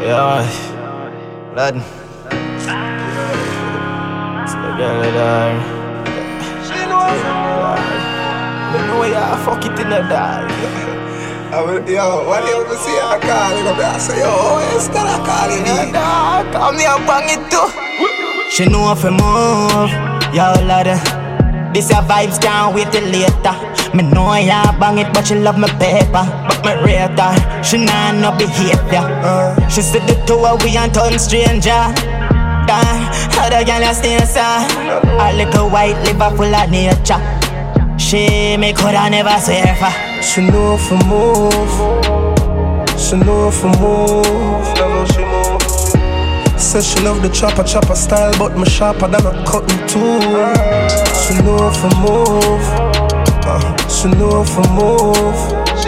Yeah, lad. It's the girl that she knows. Me know ya fuck it in the dark. Yo, what do you see her calling up? I say, yo, it's gonna call me. Come here, bang it too. She know if I move, yo lad. This your vibes, can't wait till later. Me know ya bang it, but she love me paper. But me rate her, she nah no behavior. She said the two of we ain't turn stranger. Other girl a stay inside. A little white liver full of nature. She me coulda never swear for. She know if I move. She know if I move. That's how she move. Says she love the chopper style, but me sharper than a cutting tool. She know if I move. She know if I move.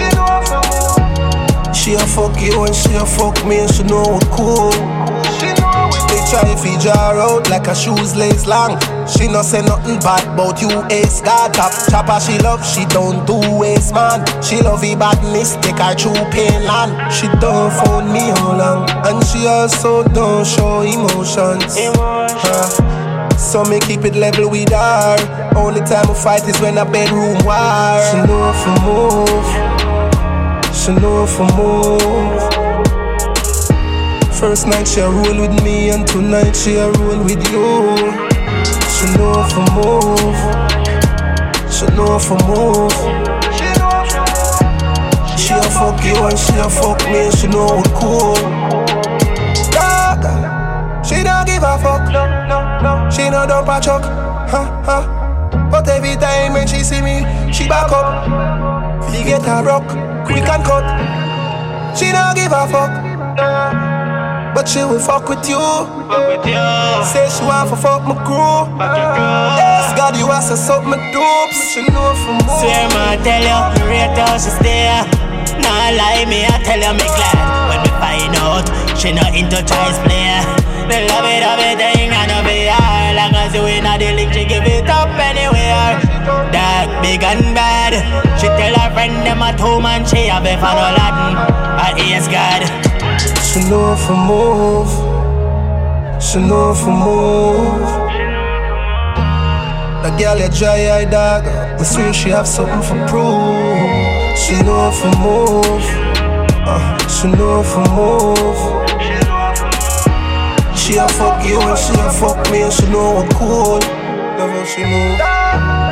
She a fuck you and she a fuck me and she know we cool. They try to feed her out like her shoes lace long. She no say nothing bad about you, ace god. Chopper she love, she don't do waste man. She love the badness, take her through pain land. She don't phone me how long, and she also don't show emotions. So me keep it level with her. Only time we fight is when a bedroom war. She know if I move. She know if I move. First night she a roll with me, and tonight she a roll with you. She know if I move. She know if I move. She a fuck you and she a fuck me, and she know we cool. Dog, she don't give a fuck. She no dump a chuck. But every time when she see me, she back up. We get her rock, quick and cut. She don't give a fuck. But she will fuck with you. Say she want to fuck my crew. Yes, God, you want to suck my dupes. She know for more. Swear ma, tell you, me rate how she stay. Nah lie me, I tell you me glad. When me find out, she not into choice play. Me love it, everything, and no be her. Long as you in a the link, she give it up anywhere. Dark, big and bad. She tell her friend them at home and she have a fan of Latin. Yes, God. She know if I move. She know if I move. The girl you dry eye dog. I swear she have something for prove. She know if I move. She know if I move. She a fuck you and she a fuck me, and she know we cool. Love how she move.